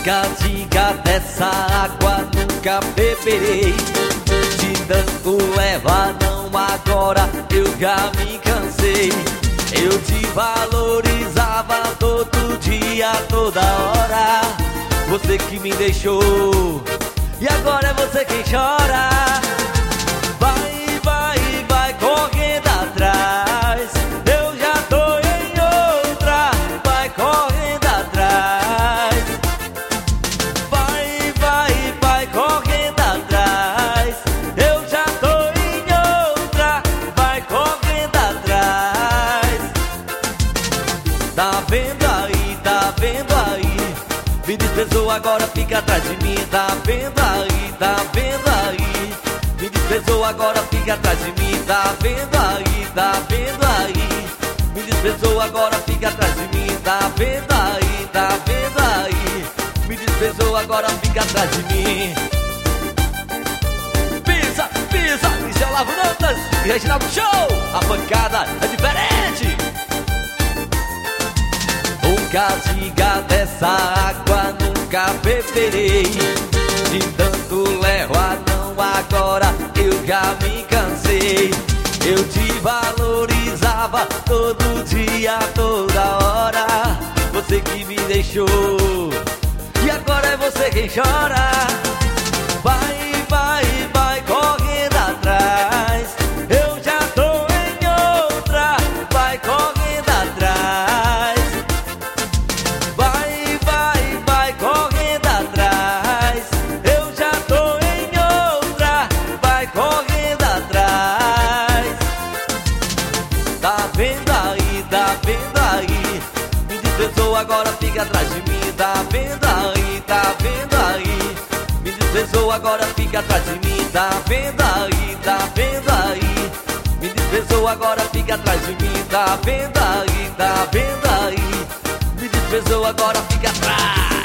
Nunca diga dessa água, nunca beberei. De tanto leva, não agora, eu já me cansei. Eu te valorizava todo dia, toda hora. Você que me deixou, e agora é você quem chora. Vai, vai, vai correndo atrás, eu já tô em outra. Vai correndo atrás. Vai, vai, vai correndo atrás, eu já tô em outra. Vai correndo atrás. Tá vendo aí, tá vendo aí? Me desprezou, agora fica atrás de mim. Tá vendo aí, tá vendo aí? Me desprezou, agora fica atrás de mim. Tá vendo aí, tá vendo aí? Me desprezou, agora fica atrás de mim. Tá vendo aí, tá vendo aí? Me desprezou, agora fica atrás de mim. Pisa, pisa, Michel Lavo Dantas e Reginaldo Show. A pancada é diferente. Nunca diga dessa água, nunca beberei. De tanto leva, não agora, eu já me cansei. Eu te valorizava todo dia, toda hora. Você que me deixou, e agora é você quem chora. Vai, vai, vai correndo atrás, eu já tô em outra. Vai correndo atrás. Vai, vai, vai correndo atrás, eu já tô em outra. Vai correndo atrás. Tá vendo aí, tá vendo aí? Me desprezou, agora fica atrás de mim. Tá vendo aí, tá vendo aí? Me desprezou, agora fica atrás de mim. Tá vendo aí, tá vendo aí? Me desprezou, agora fica atrás de mim. Tá vendo aí, tá vendo aí? Me desprezou, agora fica atrás.